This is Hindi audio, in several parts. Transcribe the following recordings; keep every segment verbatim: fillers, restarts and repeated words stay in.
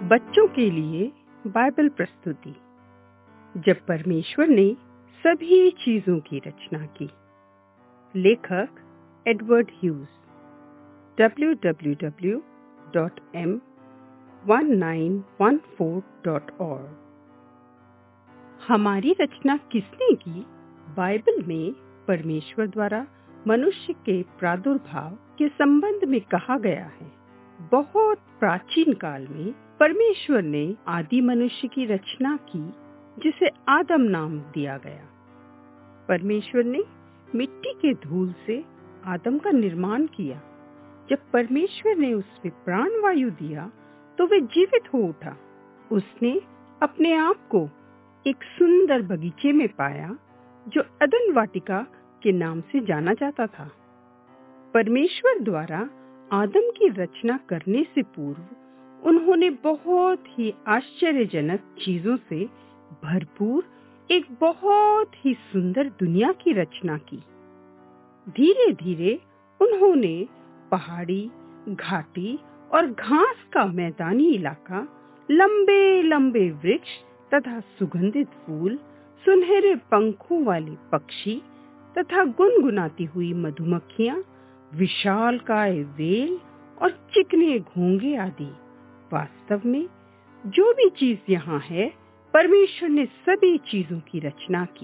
बच्चों के लिए बाइबल प्रस्तुति। जब परमेश्वर ने सभी चीजों की रचना की। लेखक Edward Hughes. W W W dot M nineteen fourteen dot O R G. हमारी रचना किसने की? बाइबल में परमेश्वर द्वारा मनुष्य के प्रादुर्भाव के संबंध में कहा गया है। बहुत प्राचीन काल में परमेश्वर ने आदि मनुष्य की रचना की, जिसे आदम नाम दिया गया। परमेश्वर ने मिट्टी के धूल से आदम का निर्माण किया। जब परमेश्वर ने उसमें प्राण वायु दिया तो वह जीवित हो उठा। उसने अपने आप को एक सुंदर बगीचे में पाया जो अदन वाटिका के नाम से जाना जाता था। परमेश्वर द्वारा आदम की रचना करने से पूर्व उन्होंने बहुत ही आश्चर्यजनक चीजों से भरपूर एक बहुत ही सुंदर दुनिया की रचना की। धीरे धीरे उन्होंने पहाड़ी, घाटी और घास का मैदानी इलाका, लंबे लंबे वृक्ष तथा सुगंधित फूल, सुनहरे पंखों वाले पक्षी तथा गुनगुनाती हुई मधुमक्खियां, विशालकाय वेल और चिकने घोंगे आदि। वास्तव में जो भी चीज यहाँ है, परमेश्वर ने सभी चीजों की रचना की।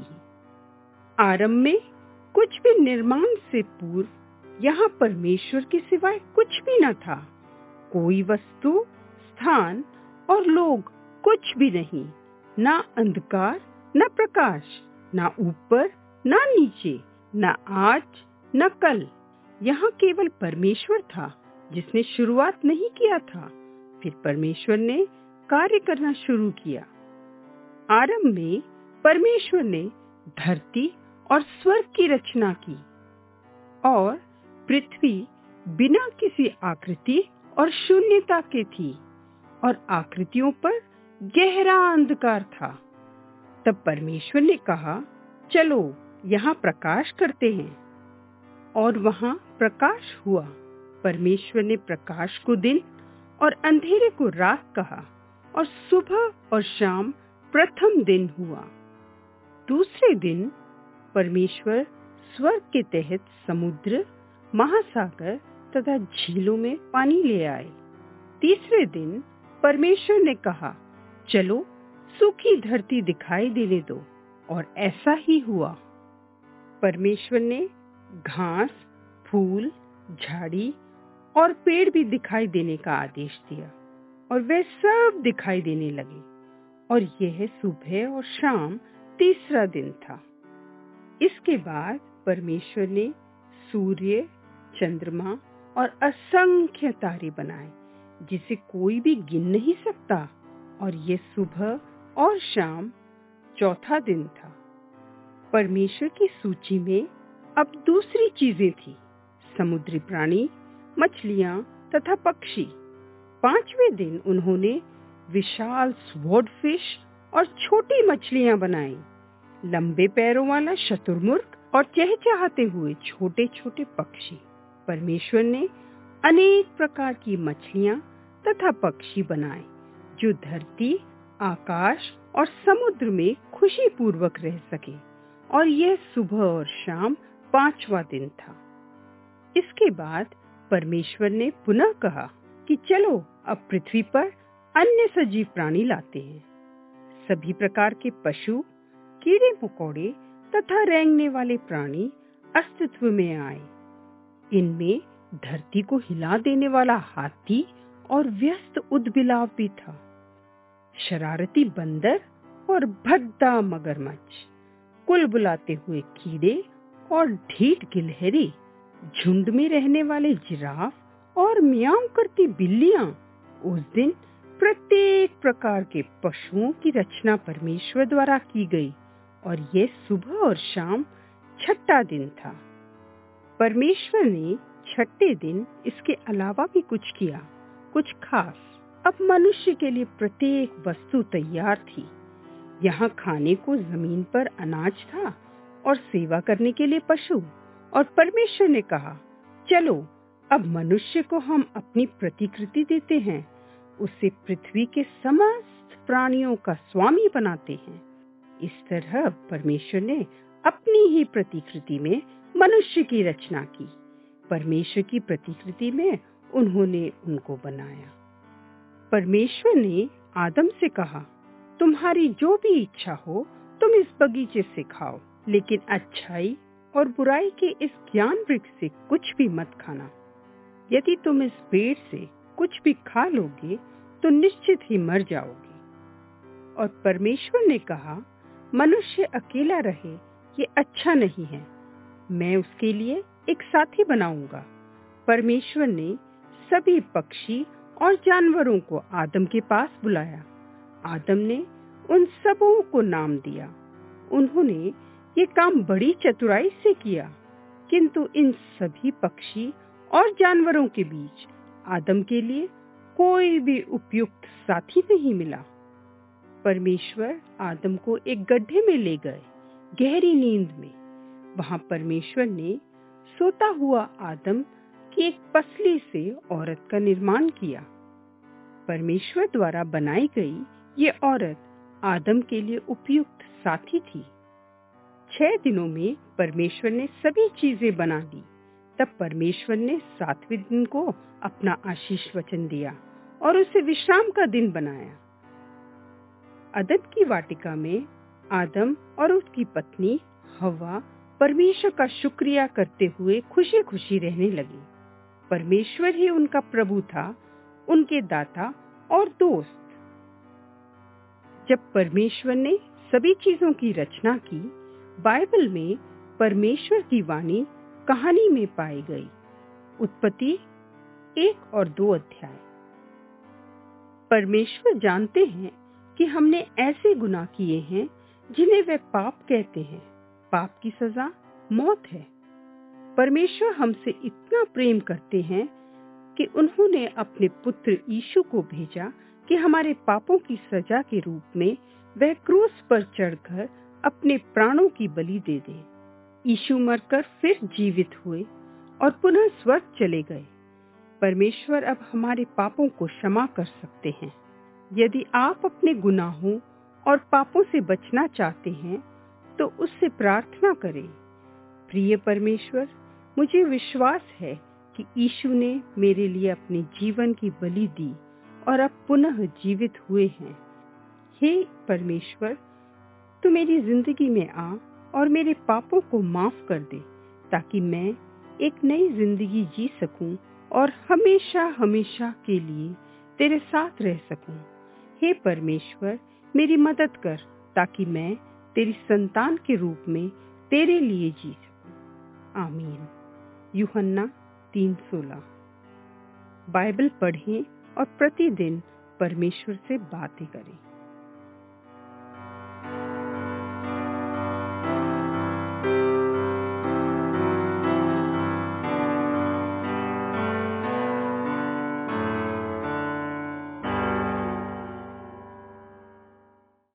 आरंभ में कुछ भी निर्माण से पूर्व यहाँ परमेश्वर के सिवाय कुछ भी न था। कोई वस्तु, स्थान और लोग, कुछ भी नहीं। ना अंधकार, न प्रकाश, ना ऊपर, ना नीचे, ना आज, न कल। यहाँ केवल परमेश्वर था, जिसने शुरुआत नहीं किया था। फिर परमेश्वर ने कार्य करना शुरू किया। आरंभ में परमेश्वर ने धरती और स्वर्ग की रचना की, और पृथ्वी बिना किसी आकृति और शून्यता के थी, और आकृतियों पर गहरा अंधकार था। तब परमेश्वर ने कहा, चलो यहाँ प्रकाश करते हैं, और वहां प्रकाश हुआ। परमेश्वर ने प्रकाश को दिन और अंधेरे को रात कहा, और सुबह और शाम प्रथम दिन हुआ। दूसरे दिन परमेश्वर स्वर्ग के तहत समुद्र, महासागर तथा झीलों में पानी ले आए। तीसरे दिन परमेश्वर ने कहा, चलो सूखी धरती दिखाई देने दो, और ऐसा ही हुआ। परमेश्वर ने घास, फूल, झाड़ी और पेड़ भी दिखाई देने का आदेश दिया, और वे सब दिखाई देने लगे। और यह सुबह और शाम तीसरा दिन था। इसके बाद परमेश्वर ने सूर्य, चंद्रमा और असंख्य तारे बनाए, जिसे कोई भी गिन नहीं सकता। और यह सुबह और शाम चौथा दिन था। परमेश्वर की सूची में अब दूसरी चीजें थी, समुद्री प्राणी, मछलियां तथा पक्षी। पांचवें दिन उन्होंने विशाल स्वॉर्डफिश और छोटी मछलियां बनाई, लंबे पैरों वाला शतुरमुर्ग और चहचहाते हुए छोटे छोटे पक्षी। परमेश्वर ने अनेक प्रकार की मछलियां तथा पक्षी बनाए, जो धरती, आकाश और समुद्र में खुशी पूर्वक रह सके। और यह सुबह और शाम पांचवा दिन था। इसके बाद परमेश्वर ने पुनः कहा कि चलो अब पृथ्वी पर अन्य सजीव प्राणी लाते हैं। सभी प्रकार के पशु, कीड़े मकोड़े तथा रेंगने वाले प्राणी अस्तित्व में आए। इनमें धरती को हिला देने वाला हाथी और व्यस्त उदबिलाव भी था, शरारती बंदर और भद्दा मगरमच्छ, कुल बुलाते हुए कीड़े और ढीठ गिलहरी, झुंड में रहने वाले जिराफ और म्याऊं करती बिल्लियां। उस दिन प्रत्येक प्रकार के पशुओं की रचना परमेश्वर द्वारा की गई, और यह सुबह और शाम छठा दिन था। परमेश्वर ने छठे दिन इसके अलावा भी कुछ किया, कुछ खास। अब मनुष्य के लिए प्रत्येक वस्तु तैयार थी। यहाँ खाने को जमीन पर अनाज था, और सेवा करने के लिए पशु। और परमेश्वर ने कहा, चलो अब मनुष्य को हम अपनी प्रतिकृति देते हैं, उसे पृथ्वी के समस्त प्राणियों का स्वामी बनाते हैं। इस तरह परमेश्वर ने अपनी ही प्रतिकृति में मनुष्य की रचना की। परमेश्वर की प्रतिकृति में उन्होंने उनको बनाया। परमेश्वर ने आदम से कहा, तुम्हारी जो भी इच्छा हो तुम इस बगीचे से खाओ, लेकिन अच्छाई और बुराई के इस ज्ञान वृक्ष से कुछ भी मत खाना। यदि तुम इस पेड़ से कुछ भी खा लोगे तो निश्चित ही मर जाओगे। और परमेश्वर ने कहा, मनुष्य अकेला रहे ये अच्छा नहीं है, मैं उसके लिए एक साथी बनाऊंगा। परमेश्वर ने सभी पक्षी और जानवरों को आदम के पास बुलाया। आदम ने उन सबों को नाम दिया। उन्होंने ये काम बड़ी चतुराई से किया, किंतु इन सभी पक्षी और जानवरों के बीच आदम के लिए कोई भी उपयुक्त साथी नहीं मिला। परमेश्वर आदम को एक गड्ढे में ले गए, गहरी नींद में। वहां परमेश्वर ने सोता हुआ आदम की एक पसली से औरत का निर्माण किया। परमेश्वर द्वारा बनाई गई ये औरत आदम के लिए उपयुक्त साथी थी। छह दिनों में परमेश्वर ने सभी चीजें बना दी। तब परमेश्वर ने सातवें दिन को अपना आशीष वचन दिया और उसे विश्राम का दिन बनाया। अदन की वाटिका में आदम और उसकी पत्नी हव्वा परमेश्वर का शुक्रिया करते हुए खुशी खुशी रहने लगे। परमेश्वर ही उनका प्रभु था, उनके दाता और दोस्त। जब परमेश्वर ने सभी चीजों की रचना की, बाइबल में परमेश्वर की वाणी कहानी में पाई गई। उत्पत्ति एक और दो अध्याय। परमेश्वर जानते हैं कि हमने ऐसे गुनाह किए हैं जिन्हें वे पाप कहते हैं। पाप की सजा मौत है। परमेश्वर हमसे इतना प्रेम करते हैं कि उन्होंने अपने पुत्र यीशु को भेजा कि हमारे पापों की सजा के रूप में वह क्रूस पर चढ़कर अपने प्राणों की बलि दे दे। यीशु मरकर फिर जीवित हुए और पुनः स्वर्ग चले गए। परमेश्वर अब हमारे पापों को क्षमा कर सकते हैं। यदि आप अपने गुनाहों और पापों से बचना चाहते हैं तो उससे प्रार्थना करें। प्रिय परमेश्वर, मुझे विश्वास है कि यीशु ने मेरे लिए अपने जीवन की बलि दी और अब पुनः जीवित हुए हैं। हे परमेश्वर, तू मेरी जिंदगी में आ और मेरे पापों को माफ कर दे, ताकि मैं एक नई जिंदगी जी सकूं और हमेशा हमेशा के लिए तेरे साथ रह सकूं। हे परमेश्वर, मेरी मदद कर ताकि मैं तेरी संतान के रूप में तेरे लिए जी सकूं। आमीन। यूहन्ना तीन सोलह। बाइबल पढ़ें और प्रतिदिन परमेश्वर से बातें करें।